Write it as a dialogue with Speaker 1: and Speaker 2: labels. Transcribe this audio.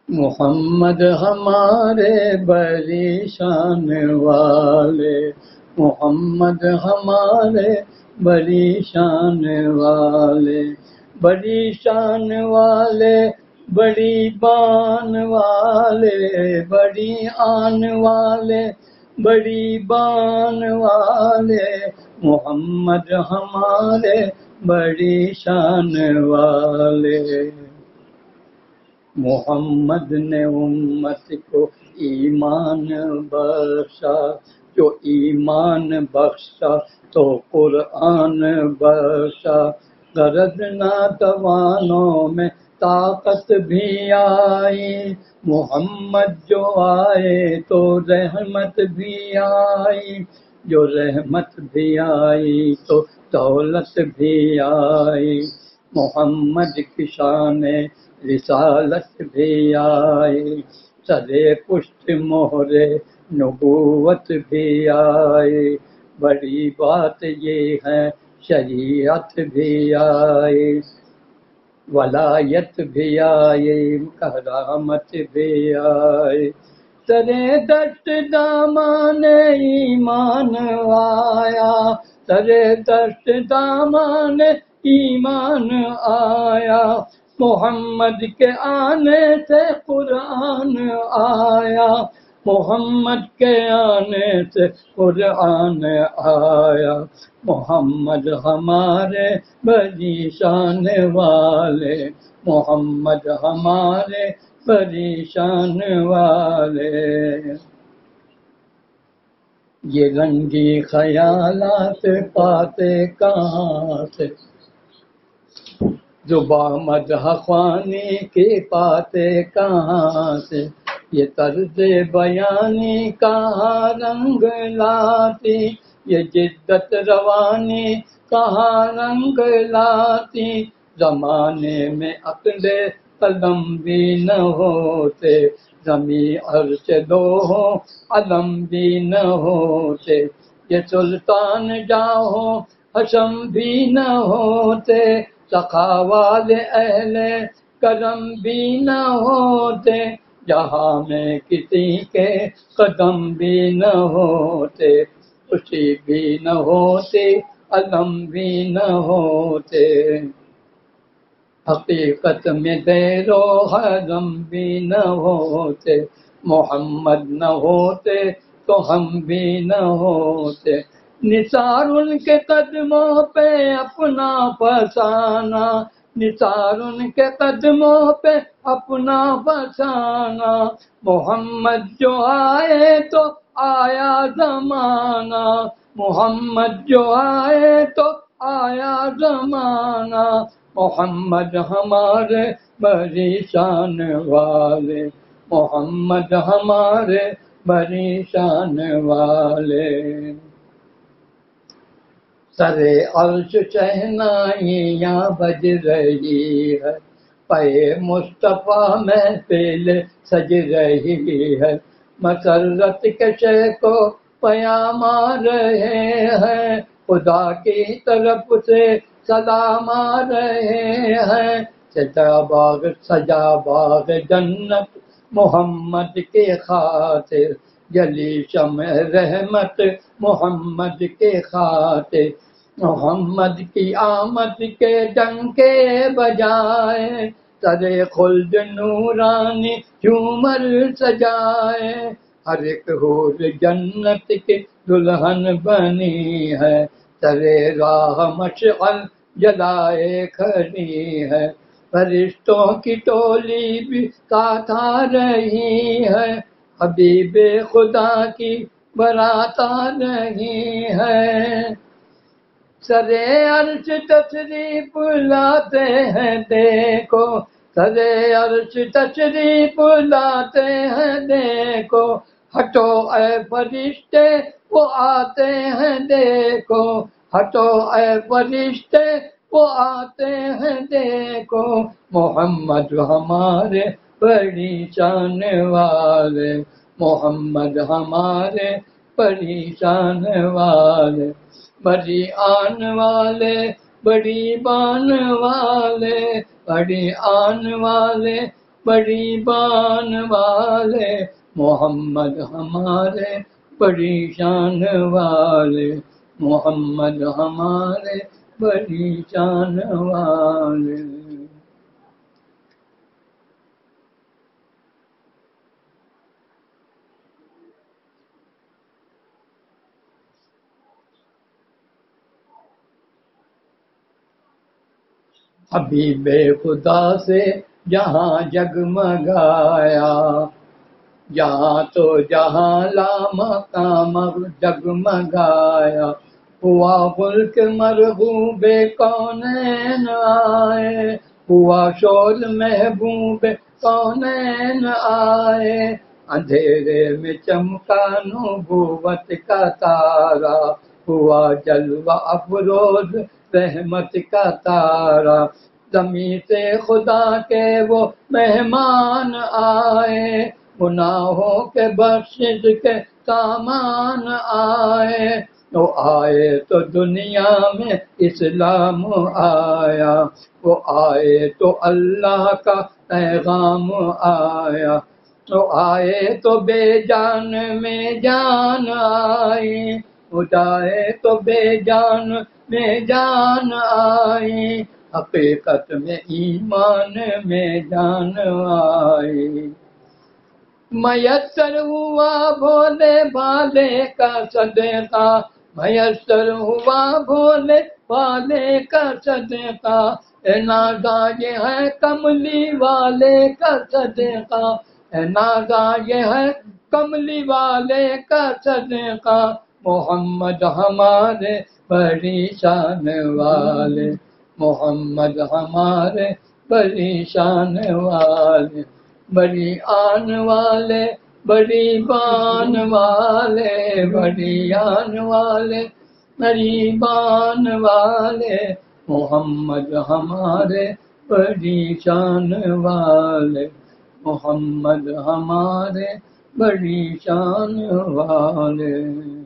Speaker 1: محمد ہمارے بڑی شان والے، محمد ہمارے بڑی شان والے، بڑی شان والے، بڑی بان والے، بڑی آن والے، بڑی بان والے، محمد ہمارے بڑی شان والے۔ محمد نے امت کو ایمان بخشا، جو ایمان بخشا تو قرآن بخشا، غرض ناتوانوں میں طاقت بھی آئی، محمد جو آئے تو رحمت بھی آئی، جو رحمت بھی آئی تو دولت بھی آئی، محمد کی شان رسالت بھی آئی، سرے پشت مہر نبوت بھی آئی، بڑی بات یہ ہے شریعت بھی آئی، ولایت بھی آئی، کرامت بھی آئی، سرے دشت دامان ایمان آیا، سرے دشت دامان ایمان آیا، محمد کے آنے سے قرآن آیا، محمد کے آنے سے قرآن آیا، محمد ہمارے بڑی شان والے، محمد ہمارے بڑی شان والے۔ یہ رنگی خیالات پاتے کہاں سے، زباں مدح خوانی کی پاتے کہاں سے، یہ طرز بیانی کہاں رنگ لاتی، یہ جدت روانی کہاں رنگ لاتی، زمانے میں عقل قلم بھی نہ ہوتے، زمیں عرش دو علم بھی نہ ہوتے، یہ سلطان جاہو حشم بھی نہ ہوتے، سخاوات اہل کرم بھی نہ ہوتے، جہاں میں کسی کے قدم بھی نہ ہوتے، خوشی بھی نہ ہوتی، علم بھی نہ ہوتے، حقیقت میں دیر و حرم بھی نہ ہوتے، محمد نہ ہوتے تو ہم بھی نہ ہوتے، نثار ان کے قدموں پہ اپنا فسانہ، نثار ان کے قدموں پہ اپنا فسانہ، محمد جو آئے تو آیا زمانہ، محمد جو آئے تو آیا زمانہ، محمد ہمارے بڑی شان والے، محمد ہمارے بڑی شان والے، سرے عرش شہنائیاں بج رہی ہے، پے مصطفیٰ محفل سج رہی ہے، مسرت کے شے کو پیام آ رہے ہیں، خدا کی طرف سے سلام آ رہے ہیں، سجا باغ جنت محمد کے خاطر، جلی شمع رحمت محمد کے خاطر، محمد کی آمد کے ڈنکے بجائے، سرے خلد نورانی جھومر سجائے، ہر ایک حور جنت کی دلہن بنی ہے، سرے راہ مشعل جلائے کھڑی ہے، فرشتوں کی ٹولی بھی ساتھ آ رہی ہے، حبیب خدا کی برات آ رہی ہے، سرے عرش تشریف لاتے ہیں دیکھو، سرے عرش تشریف لاتے ہیں دیکھو، ہٹو اے فرشتے وہ آتے ہیں دیکھو، ہٹو اے فرشتے وہ آتے ہیں دیکھو، محمد ہمارے بڑی شان والے، محمد ہمارے بڑی شان والے، بڑی آن والے، بڑی بان والے، بڑی آن والے، بڑی بان والے، محمد ہمارے بڑی شان والے، محمد ہمارے بڑی شان والے۔ حبیب خدا سے جہاں جگمگایا، جہاں تو جہاں لا مقام جگمگایا، ہوا ملک مرغوب کونین آئے، ہوا شول محبوب کونین آئے، اندھیرے میں چمکا نبوت کا تارا، ہوا جلوہ افروز رحمت کا تارا، زمین سے خدا کے وہ مہمان آئے، گناہوں کے بخشش کے سامان آئے، وہ آئے تو دنیا میں اسلام آیا، وہ آئے تو اللہ کا پیغام آیا، وہ آئے تو بے جان میں جان آئی، وہ جائے تو بے جان میں جان آئی، حقیقت میں ایمان میں جان آئی۔ میسر ہوا بھولے بھالے کا صدقہ، میسر ہوا بھولے بھالے کا صدقہ، اے نازا یہ ہے کملی والے کا صدقہ، اے نازا یہ ہے کملی والے کا صدقہ، محمد ہمارے بڑی شان والے، محمد ہمارے بڑی شان والے، بڑی آن والے، بڑی بان والے، بڑی آن والے، بڑی بان والے، محمد ہمارے بڑی شان والے، محمد ہمارے بڑی شان والے۔